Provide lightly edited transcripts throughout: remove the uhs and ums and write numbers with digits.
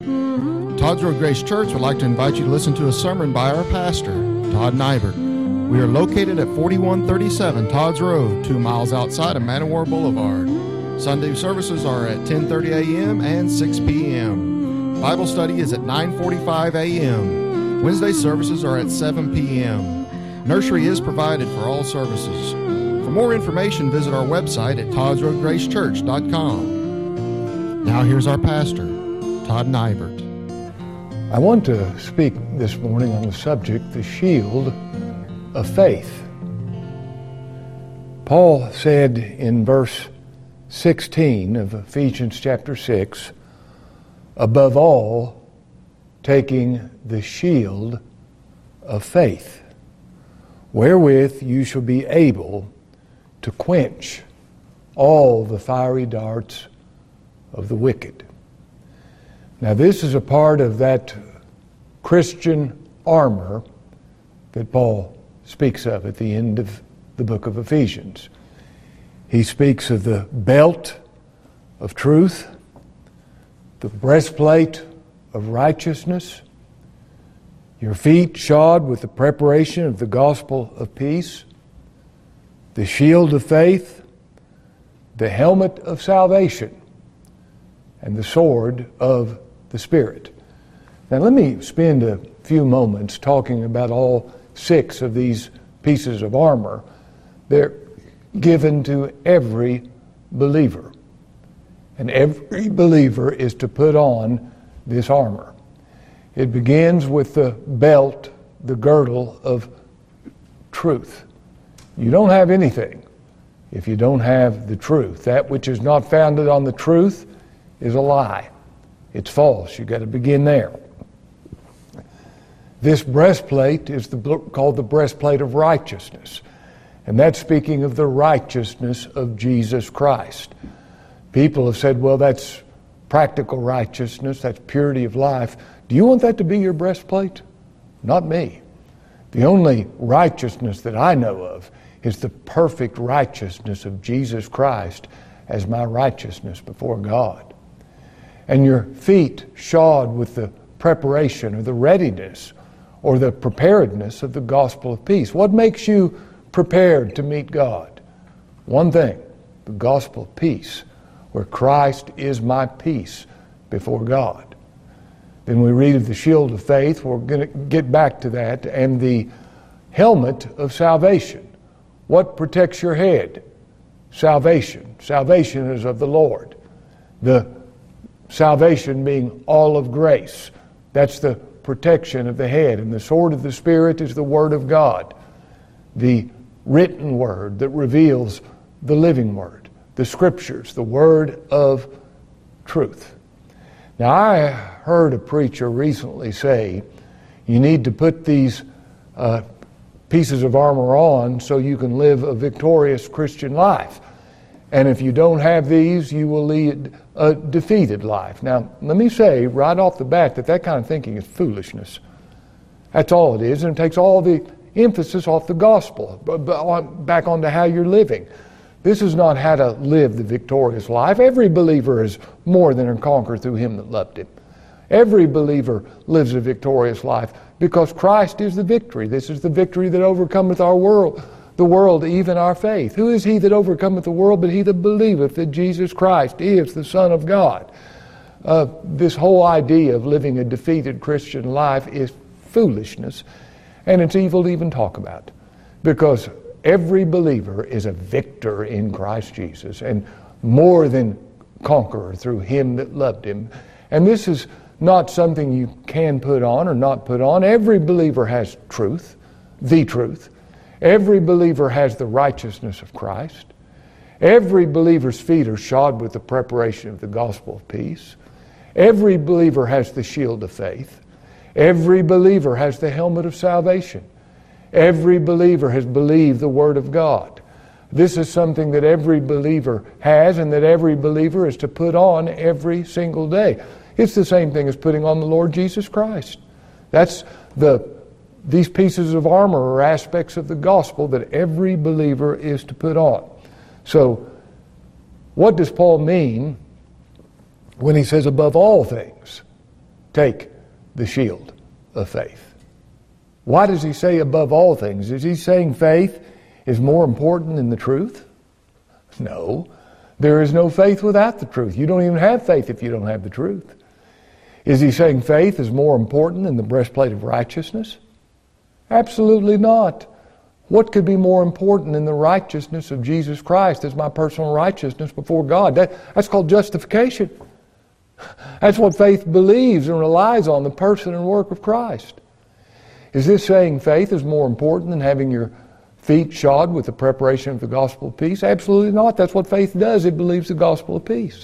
Todd's Road Grace Church would like to invite you to listen to a sermon by our pastor, Todd Nybert. We are located at 4137 Todd's Road, 2 miles outside of Man O' War Boulevard. Sunday services are at 10:30 a.m. and 6 p.m. Bible study is at 9:45 a.m. Wednesday services are at 7 p.m. Nursery is provided for all services. For more information, visit our website at toddsroadgracechurch.com. Now here's our pastor, Todd Nybert. I want to speak this morning on the subject, the shield of faith. Paul said in verse 16 of Ephesians chapter 6, above all, taking the shield of faith, wherewith you shall be able to quench all the fiery darts of the wicked. Now, this is a part of that Christian armor that Paul speaks of at the end of the book of Ephesians. He speaks of the belt of truth, the breastplate of righteousness, your feet shod with the preparation of the gospel of peace, the shield of faith, the helmet of salvation, and the sword of the Spirit. Now let me spend a few moments talking about all 6 of these pieces of armor. They're given to every believer. And every believer is to put on this armor. It begins with the belt, the girdle of truth. You don't have anything if you don't have the truth. That which is not founded on the truth is a lie. It's false. You've got to begin there. This breastplate is called the breastplate of righteousness. And that's speaking of the righteousness of Jesus Christ. People have said, well, that's practical righteousness, that's purity of life. Do you want that to be your breastplate? Not me. The only righteousness that I know of is the perfect righteousness of Jesus Christ as my righteousness before God. And your feet shod with the preparation or the readiness or the preparedness of the gospel of peace. What makes you prepared to meet God? One thing, the gospel of peace, where Christ is my peace before God. Then we read of the shield of faith. We're going to get back to that. And the helmet of salvation. What protects your head? Salvation. Salvation is of the Lord. The salvation being all of grace. That's the protection of the head. And the sword of the Spirit is the Word of God. The written Word that reveals the living Word. The Scriptures, the Word of truth. Now, I heard a preacher recently say, you need to put these pieces of armor on so you can live a victorious Christian life. And if you don't have these, you will lead a defeated life. Now, let me say right off the bat that kind of thinking is foolishness. That's all it is, and it takes all the emphasis off the gospel, back onto how you're living. This is not how to live the victorious life. Every believer is more than a conqueror through him that loved him. Every believer lives a victorious life because Christ is the victory. This is the victory that overcometh our world, the world, even our faith. Who is he that overcometh the world but he that believeth that Jesus Christ is the Son of God? This whole idea of living a defeated Christian life is foolishness, and it's evil to even talk about, because every believer is a victor in Christ Jesus and more than conqueror through him that loved him. And this is not something you can put on or not put on. Every believer has truth, the truth. Every believer has the righteousness of Christ. Every believer's feet are shod with the preparation of the gospel of peace. Every believer has the shield of faith. Every believer has the helmet of salvation. Every believer has believed the Word of God. This is something that every believer has and that every believer is to put on every single day. It's the same thing as putting on the Lord Jesus Christ. These pieces of armor are aspects of the gospel that every believer is to put on. So, what does Paul mean when he says above all things? take the shield of faith. Why does he say above all things? Is he saying faith is more important than the truth? No. There is no faith without the truth. You don't even have faith if you don't have the truth. Is he saying faith is more important than the breastplate of righteousness? Absolutely not. What could be more important than the righteousness of Jesus Christ as my personal righteousness before God? That's called justification. That's what faith believes and relies on, the person and work of Christ. Is this saying faith is more important than having your feet shod with the preparation of the gospel of peace? Absolutely not. That's what faith does. It believes the gospel of peace.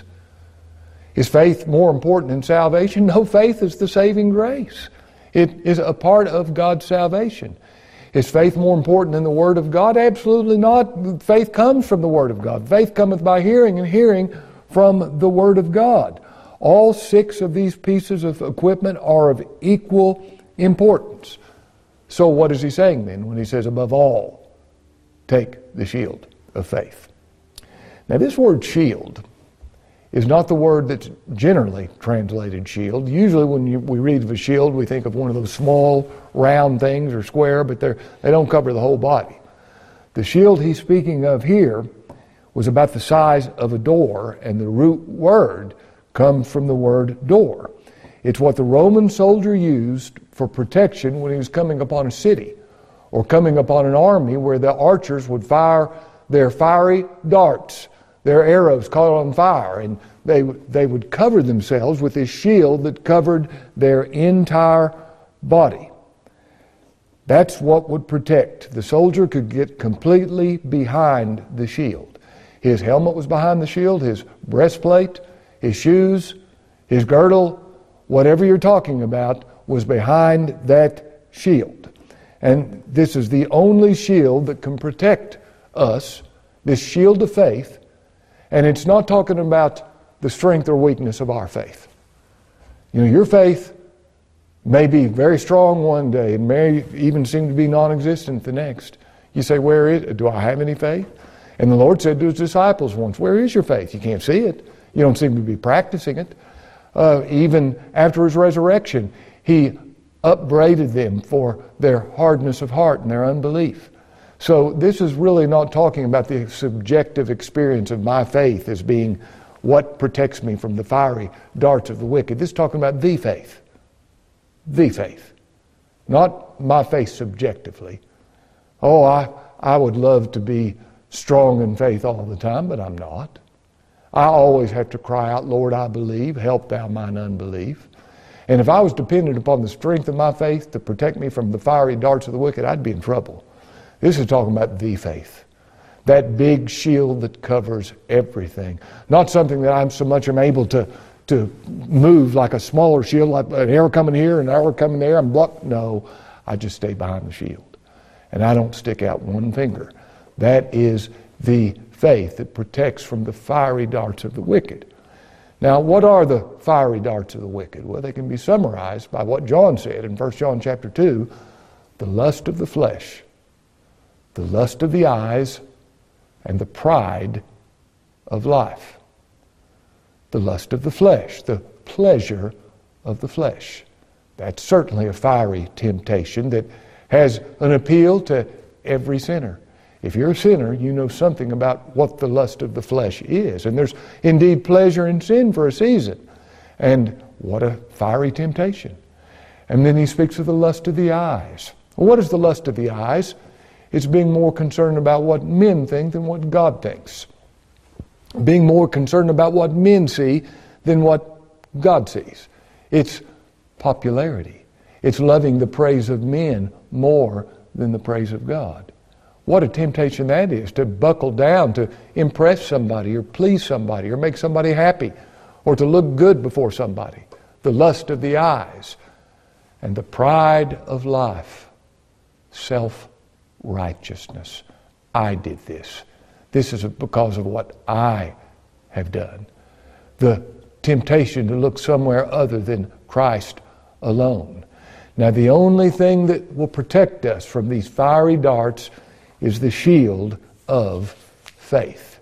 Is faith more important than salvation? No, faith is the saving grace. It is a part of God's salvation. Is faith more important than the Word of God? Absolutely not. Faith comes from the Word of God. Faith cometh by hearing, and hearing from the Word of God. All 6 of these pieces of equipment are of equal importance. So what is he saying then when he says, above all, take the shield of faith? Now this word shield is not the word that's generally translated shield. Usually when we read of a shield, we think of one of those small round things or square, but they don't cover the whole body. The shield he's speaking of here was about the size of a door, and the root word comes from the word door. It's what the Roman soldier used for protection when he was coming upon a city or coming upon an army, where the archers would fire their fiery darts, their arrows caught on fire, and they would cover themselves with this shield that covered their entire body. That's what would protect. The soldier could get completely behind the shield. His helmet was behind the shield, his breastplate, his shoes, his girdle, whatever you're talking about was behind that shield. And this is the only shield that can protect us, this shield of faith. And it's not talking about the strength or weakness of our faith. You know, your faith may be very strong one day and may even seem to be non-existent the next. You say, where is it? Do I have any faith? And the Lord said to his disciples once, where is your faith? You can't see it. You don't seem to be practicing it. Even after his resurrection, he upbraided them for their hardness of heart and their unbelief. So this is really not talking about the subjective experience of my faith as being what protects me from the fiery darts of the wicked. This is talking about the faith. The faith. Not my faith subjectively. Oh, I would love to be strong in faith all the time, but I'm not. I always have to cry out, Lord, I believe, help thou mine unbelief. And if I was dependent upon the strength of my faith to protect me from the fiery darts of the wicked, I'd be in trouble. This is talking about the faith. That big shield that covers everything. Not something that I'm so much am able to move like a smaller shield, like an arrow coming here and an arrow coming there. I'm blocked. No, I just stay behind the shield. And I don't stick out one finger. That is the faith that protects from the fiery darts of the wicked. Now, what are the fiery darts of the wicked? Well, they can be summarized by what John said in 1 John chapter 2, the lust of the flesh, the lust of the eyes, and the pride of life. The lust of the flesh, the pleasure of the flesh. That's certainly a fiery temptation that has an appeal to every sinner. If you're a sinner, you know something about what the lust of the flesh is. And there's indeed pleasure in sin for a season. And what a fiery temptation. And then he speaks of the lust of the eyes. Well, what is the lust of the eyes? It's being more concerned about what men think than what God thinks. Being more concerned about what men see than what God sees. It's popularity. It's loving the praise of men more than the praise of God. What a temptation that is, to buckle down, to impress somebody or please somebody or make somebody happy or to look good before somebody. The lust of the eyes and the pride of life. Self-righteousness. I did this. This is because of what I have done. The temptation to look somewhere other than Christ alone. Now, the only thing that will protect us from these fiery darts is the shield of faith.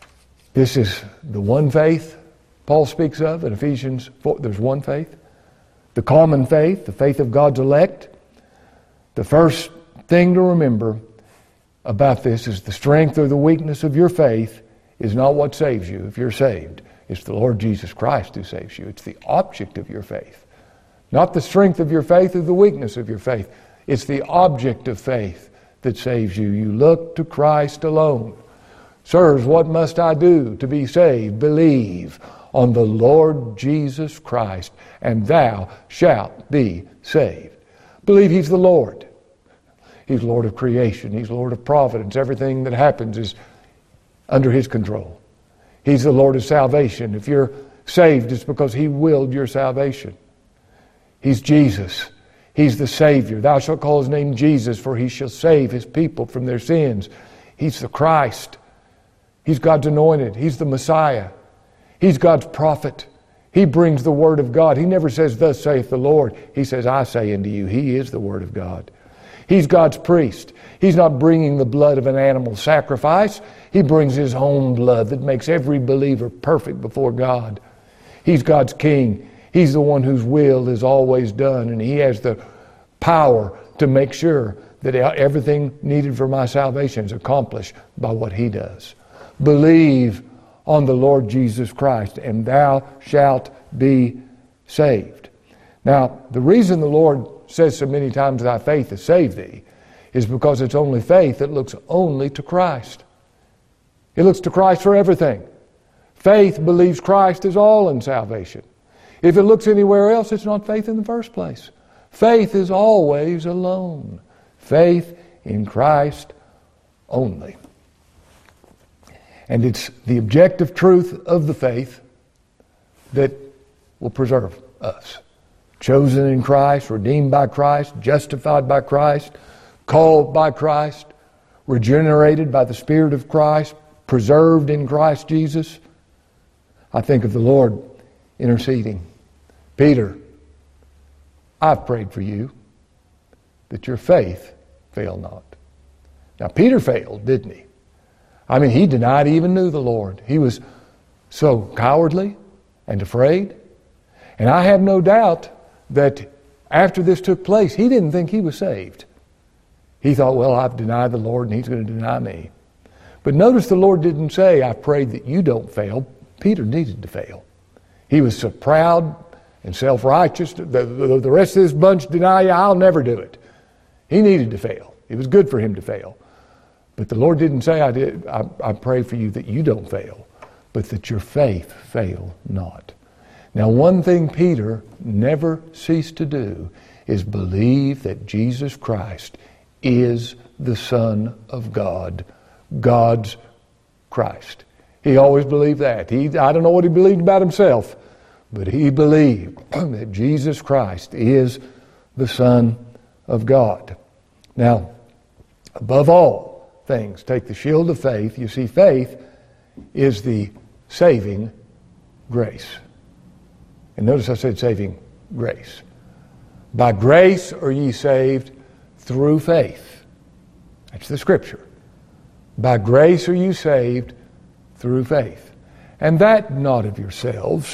This is the one faith Paul speaks of in Ephesians 4. There's one faith. the common faith, the faith of God's elect, the first thing to remember about this is the strength or the weakness of your faith is not what saves you if you're saved. It's the Lord Jesus Christ who saves you. It's the object of your faith. Not the strength of your faith or the weakness of your faith. It's the object of faith that saves you. You look to Christ alone. Sirs, what must I do to be saved? Believe on the Lord Jesus Christ, and thou shalt be saved. Believe He's the Lord. He's Lord of creation. He's Lord of providence. Everything that happens is under His control. He's the Lord of salvation. If you're saved, it's because He willed your salvation. He's Jesus. He's the Savior. Thou shalt call His name Jesus, for He shall save His people from their sins. He's the Christ. He's God's anointed. He's the Messiah. He's God's prophet. He brings the Word of God. He never says, thus saith the Lord. He says, I say unto you. He is the Word of God. He's God's priest. He's not bringing the blood of an animal sacrifice. He brings His own blood that makes every believer perfect before God. He's God's king. He's the one whose will is always done, and He has the power to make sure that everything needed for my salvation is accomplished by what He does. Believe on the Lord Jesus Christ, and thou shalt be saved. Now, the reason the Lord says so many times, thy faith has saved thee, is because it's only faith that looks only to Christ. It looks to Christ for everything. Faith believes Christ is all in salvation. If it looks anywhere else, it's not faith in the first place. Faith is always alone. Faith in Christ only. And it's the objective truth of the faith that will preserve us. Chosen in Christ, redeemed by Christ, justified by Christ, called by Christ, regenerated by the Spirit of Christ, preserved in Christ Jesus. I think of the Lord interceding. Peter, I've prayed for you that your faith fail not. Now, Peter failed, didn't he? I mean, he denied he even knew the Lord. He was so cowardly and afraid. And I have no doubt that after this took place, he didn't think he was saved. He thought, well, I've denied the Lord and He's going to deny me. But notice the Lord didn't say, I prayed that you don't fail. Peter needed to fail. He was so proud and self-righteous. The rest of this bunch deny you, I'll never do it. He needed to fail. It was good for him to fail. But the Lord didn't say, I pray for you that you don't fail, but that your faith fail not. Now, one thing Peter never ceased to do is believe that Jesus Christ is the Son of God, God's Christ. He always believed that. I don't know what he believed about himself, but he believed that Jesus Christ is the Son of God. Now, above all things, take the shield of faith. You see, faith is the saving grace. And notice I said saving grace. By grace are ye saved through faith. That's the Scripture. By grace are you saved through faith. And that not of yourselves.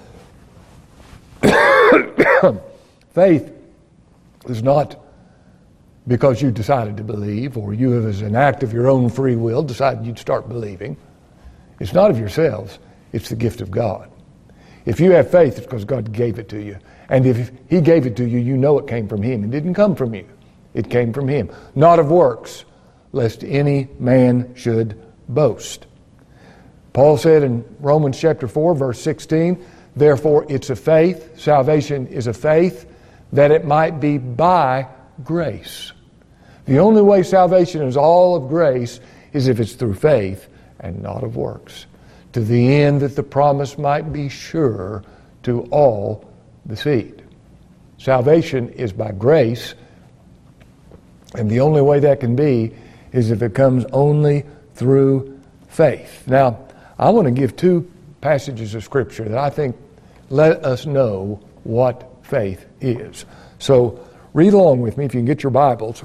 Faith is not because you decided to believe, or you have, as an act of your own free will, decided you'd start believing. It's not of yourselves. It's the gift of God. If you have faith, it's because God gave it to you. And if He gave it to you, you know it came from Him. It didn't come from you. It came from Him. Not of works, lest any man should boast. Paul said in Romans chapter 4, verse 16, therefore it's a faith, salvation is a faith, that it might be by grace. The only way salvation is all of grace is if it's through faith and not of works, to the end that the promise might be sure to all the seed. Salvation is by grace, and the only way that can be is if it comes only through faith. Now, I want to give two passages of Scripture that I think let us know what faith is. So, read along with me if you can get your Bibles.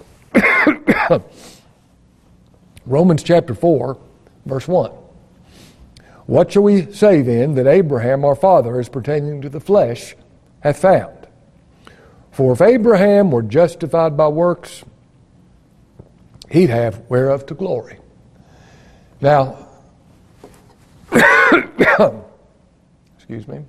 Romans chapter 4, verse 1. What shall we say then that Abraham our father, as pertaining to the flesh, hath found? For if Abraham were justified by works, he'd have whereof to glory. Now, excuse me.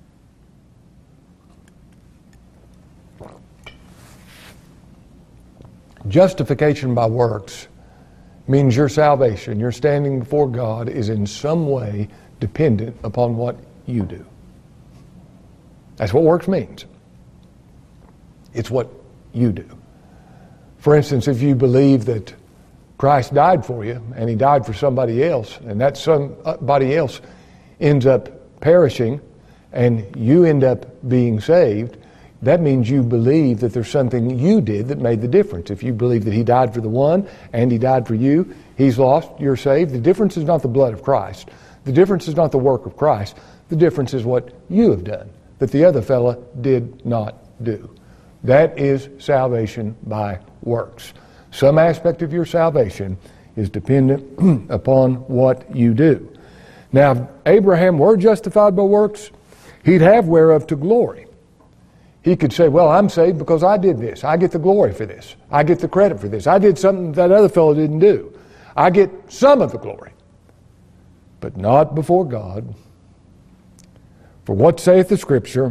Justification by works means your salvation, your standing before God, is in some way dependent upon what you do. That's what works means. It's what you do. For instance, if you believe that Christ died for you and he died for somebody else, and that somebody else ends up perishing and you end up being saved, that means you believe that there's something you did that made the difference. If you believe that he died for the one and he died for you, he's lost, you're saved. The difference is not the blood of Christ. The difference is not the work of Christ. The difference is what you have done that the other fella did not do. That is salvation by works. Some aspect of your salvation is dependent upon what you do. Now, if Abraham were justified by works, he'd have whereof to glory. He could say, well, I'm saved because I did this. I get the glory for this. I get the credit for this. I did something that other fellow didn't do. I get some of the glory, but not before God. For what saith the Scripture?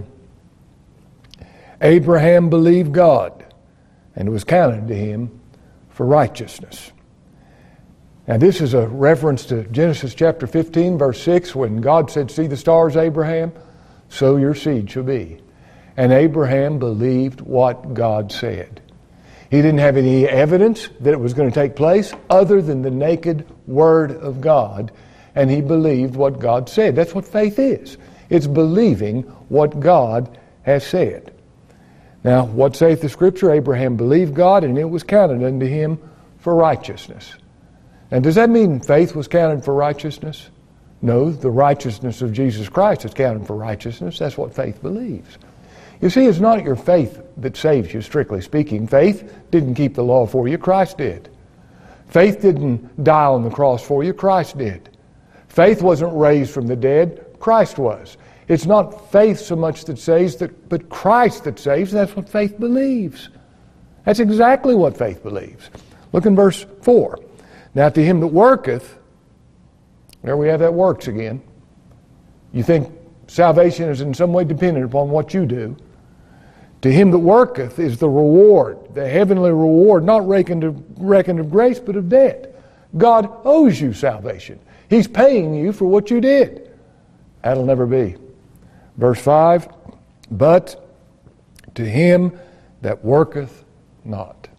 Abraham believed God, and it was counted to him for righteousness. Now this is a reference to Genesis chapter 15, verse 6, when God said, see the stars, Abraham? So your seed shall be. And Abraham believed what God said. He didn't have any evidence that it was going to take place other than the naked Word of God, and he believed what God said. That's what faith is. It's believing what God has said. Now, what saith the Scripture? Abraham believed God, and it was counted unto him for righteousness. And does that mean faith was counted for righteousness? No, the righteousness of Jesus Christ is counted for righteousness. That's what faith believes. You see, it's not your faith that saves you, strictly speaking. Faith didn't keep the law for you. Christ did. Faith didn't die on the cross for you. Christ did. Faith wasn't raised from the dead. Christ was. It's not faith so much that saves, but Christ that saves. That's what faith believes. That's exactly what faith believes. Look in verse 4. Now to him that worketh, there we have that works again. You think salvation is in some way dependent upon what you do. To him that worketh is the reward, the heavenly reward, not reckoned of grace, but of debt. God owes you salvation. He's paying you for what you did. That'll never be. Verse 5, but to him that worketh not.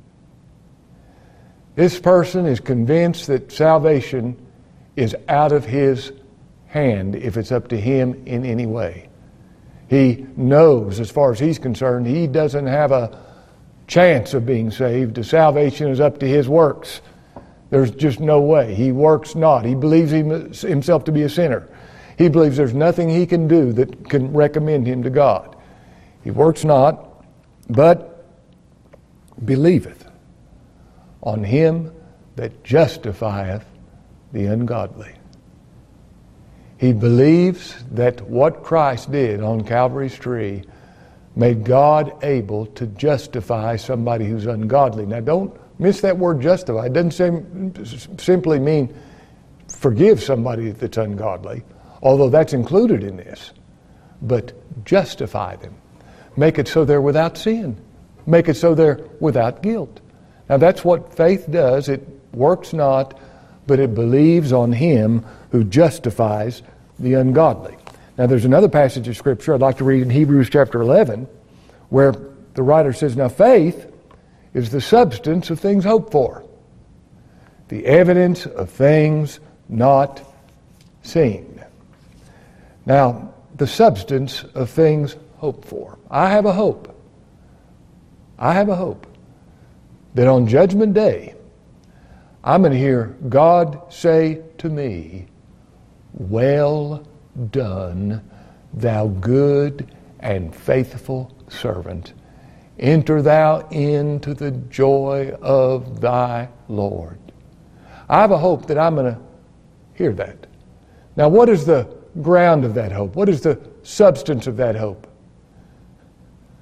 This person is convinced that salvation is out of his hand if it's up to him in any way. He knows, as far as he's concerned, he doesn't have a chance of being saved. The salvation is up to his works. There's just no way. He works not. He believes himself to be a sinner. He believes there's nothing he can do that can recommend him to God. He works not, but believeth on him that justifieth the ungodly. He believes that what Christ did on Calvary's tree made God able to justify somebody who's ungodly. Now don't miss that word justify. It doesn't simply mean forgive somebody that's ungodly, although that's included in this, but justify them. Make it so they're without sin. Make it so they're without guilt. Now that's what faith does. It works not, but it believes on him who justifies the ungodly. Now there's another passage of Scripture I'd like to read in Hebrews chapter 11, where the writer says, now faith is the substance of things hoped for, the evidence of things not seen. Now, the substance of things hoped for. I have a hope. I have a hope that on Judgment Day, I'm going to hear God say to me, well done, thou good and faithful servant. Enter thou into the joy of thy Lord. I have a hope that I'm going to hear that. Now, what is the ground of that hope? What is the substance of that hope?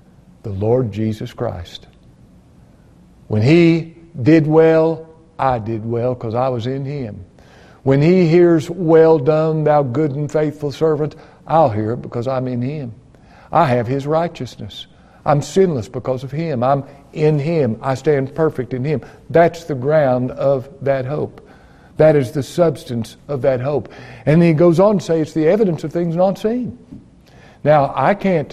the Lord Jesus Christ. When He did well, I did well because I was in Him. When He hears, "Well done, thou good and faithful servant," I'll hear it because I'm in Him. I have His righteousness. I'm sinless because of Him. I'm in Him. I stand perfect in Him. That's the ground of that hope. That is the substance of that hope. And he goes on to say it's the evidence of things not seen. Now, I can't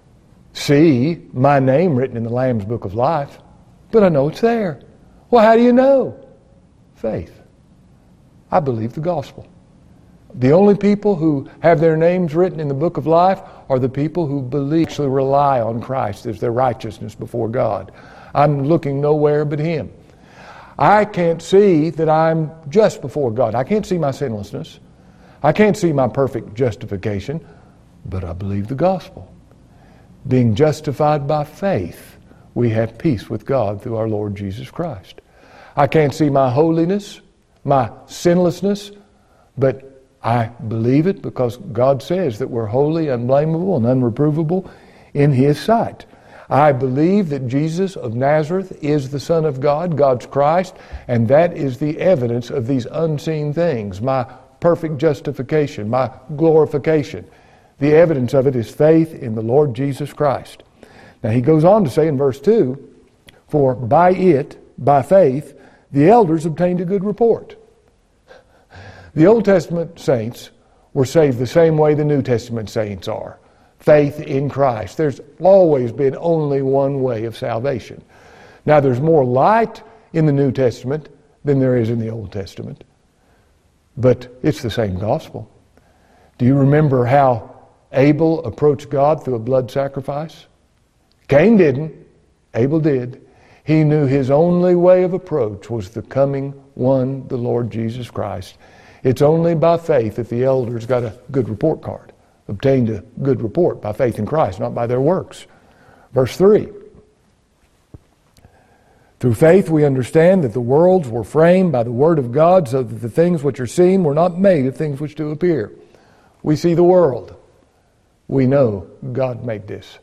see my name written in the Lamb's Book of Life, but I know it's there. Well, how do you know? Faith. I believe the gospel. The only people who have their names written in the book of life are the people who believe, actually rely on Christ as their righteousness before God. I'm looking nowhere but Him. I can't see that I'm just before God. I can't see my sinlessness. I can't see my perfect justification, but I believe the gospel. Being justified by faith, we have peace with God through our Lord Jesus Christ. I can't see my holiness, my sinlessness, but I believe it because God says that we're holy, unblameable, and unreprovable in His sight. I believe that Jesus of Nazareth is the Son of God, God's Christ, and that is the evidence of these unseen things, my perfect justification, my glorification. The evidence of it is faith in the Lord Jesus Christ. Now he goes on to say in verse 2, "For by it, by faith, the elders obtained a good report." The Old Testament saints were saved the same way the New Testament saints are. Faith in Christ. There's always been only one way of salvation. Now there's more light in the New Testament than there is in the Old Testament. But it's the same gospel. Do you remember how Abel approached God through a blood sacrifice? Cain didn't. Abel did. He knew his only way of approach was the coming one, the Lord Jesus Christ. It's only by faith that the elders got a good report card. Obtained a good report by faith in Christ, not by their works. Verse 3. "Through faith we understand that the worlds were framed by the word of God, so that the things which are seen were not made of things which do appear." We see the world. We know God made this.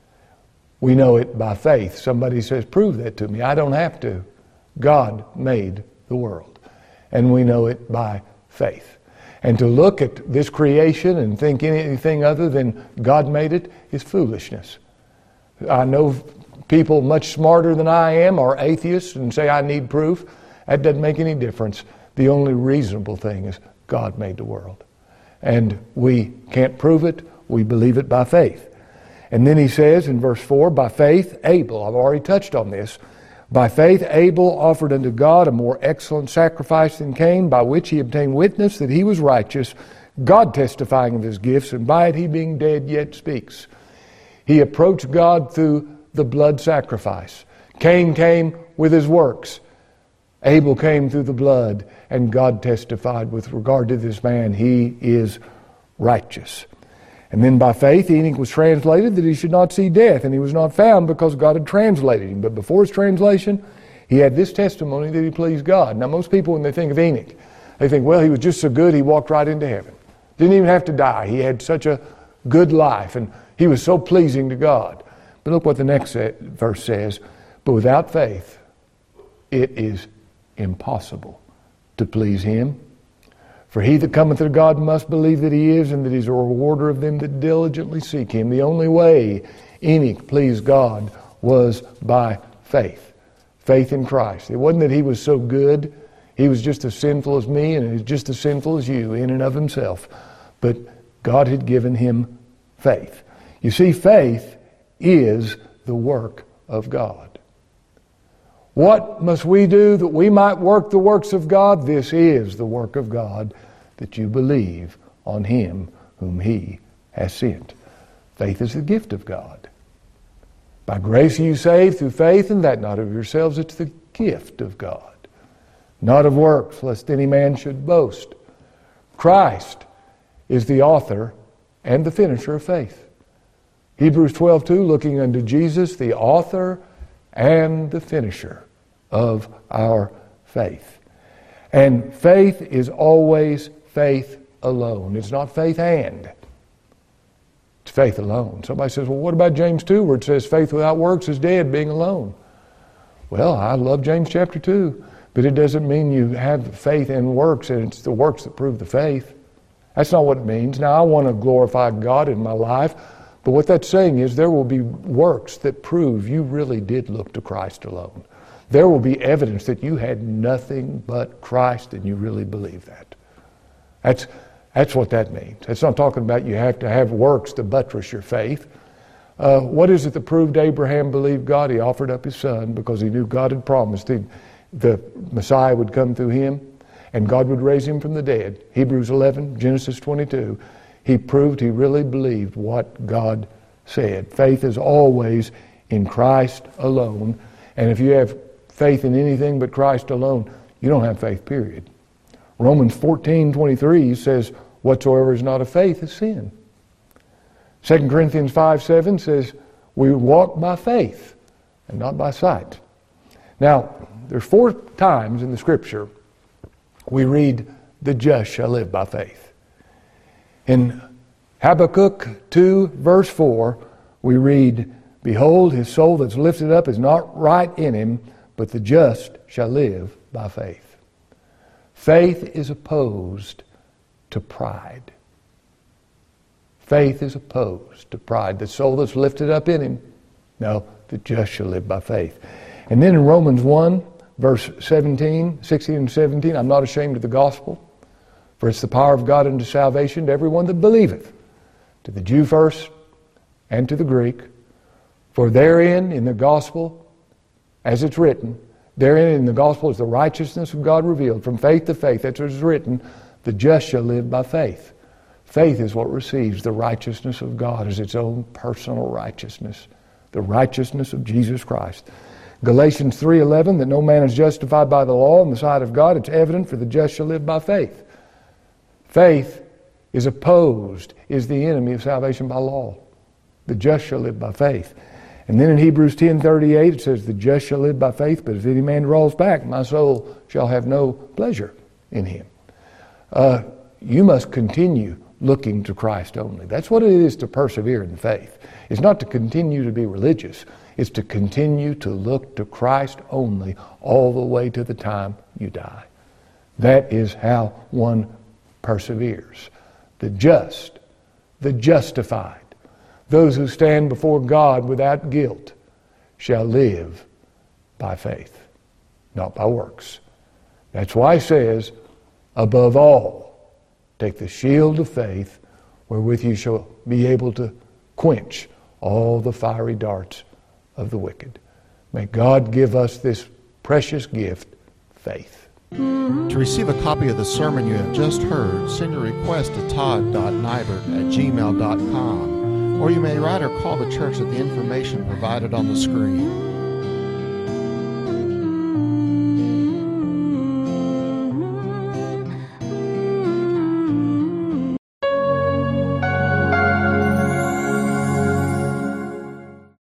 We know it by faith. Somebody says, "Prove that to me." I don't have to. God made the world. And we know it by faith. And to look at this creation and think anything other than God made it is foolishness. I know people much smarter than I am are atheists and say, "I need proof." That doesn't make any difference. The only reasonable thing is God made the world. And we can't prove it. We believe it by faith. And then he says in verse 4, "By faith Abel," I've already touched on this, "by faith Abel offered unto God a more excellent sacrifice than Cain, by which he obtained witness that he was righteous, God testifying of his gifts, and by it he being dead yet speaks." He approached God through the blood sacrifice. Cain came with his works. Abel came through the blood, and God testified with regard to this man, he is righteous. And then by faith Enoch was translated that he should not see death, and he was not found because God had translated him. But before his translation, he had this testimony that he pleased God. Now most people, when they think of Enoch, they think, well, he was just so good he walked right into heaven. Didn't even have to die. He had such a good life, and he was so pleasing to God. But look what the next verse says. "But without faith, it is impossible to please Him. For he that cometh to God must believe that He is, and that He is a rewarder of them that diligently seek Him." The only way Enoch pleased God was by faith. Faith in Christ. It wasn't that he was so good. He was just as sinful as me, and he was just as sinful as you in and of himself. But God had given him faith. You see, faith is the work of God. What must we do that we might work the works of God? This is the work of God, that you believe on Him whom He has sent. Faith is the gift of God. By grace are you saved through faith, and that not of yourselves. It's the gift of God. Not of works, lest any man should boast. Christ is the author and the finisher of faith. Hebrews 12:2, looking unto Jesus, the author and the finisher of our faith. And faith is always faith alone. It's not faith and. It's faith alone. Somebody says, well, what about James 2 where it says faith without works is dead, being alone? Well, I love James chapter 2, but it doesn't mean you have faith in works and it's the works that prove the faith. That's not what it means. Now, I want to glorify God in my life, but what that's saying is there will be works that prove you really did look to Christ alone. There will be evidence that you had nothing but Christ and you really believe that. That's what that means. It's not talking about you have to have works to buttress your faith. What is it that proved Abraham believed God? He offered up his son because he knew God had promised the Messiah would come through him and God would raise him from the dead. Hebrews 11, Genesis 22. He proved he really believed what God said. Faith is always in Christ alone. And if you have faith in anything but Christ alone, you don't have faith, period. Romans 14:23 says, whatsoever is not of faith is sin. 2 Corinthians 5:7 says, we walk by faith and not by sight. Now, there's 4 times in the Scripture we read, the just shall live by faith. In Habakkuk 2, verse 4, we read, behold, his soul that's lifted up is not right in him, but the just shall live by faith. Faith is opposed to pride. Faith is opposed to pride. The soul that's lifted up in him, no, the just shall live by faith. And then in Romans 1, verse 16 and 17, I'm not ashamed of the gospel, for it's the power of God unto salvation to everyone that believeth, to the Jew first and to the Greek. For therein, in the gospel, as it's written, therein in the gospel is the righteousness of God revealed, from faith to faith. That's what is written, the just shall live by faith. Faith is what receives the righteousness of God as its own personal righteousness, the righteousness of Jesus Christ. Galatians 3:11, that no man is justified by the law in the sight of God. It's evident, for the just shall live by faith. Faith is opposed, is the enemy of salvation by law. The just shall live by faith. And then in Hebrews 10:38 it says, the just shall live by faith, but if any man draws back, my soul shall have no pleasure in him. You must continue looking to Christ only. That's what it is to persevere in faith. It's not to continue to be religious. It's to continue to look to Christ only all the way to the time you die. That is how one perseveres. The just, the justified, those who stand before God without guilt shall live by faith, not by works. That's why he says, above all, take the shield of faith, wherewith you shall be able to quench all the fiery darts of the wicked. May God give us this precious gift, faith. To receive a copy of the sermon you have just heard, send your request to todd.nybert@gmail.com, or you may write or call the church at the information provided on the screen.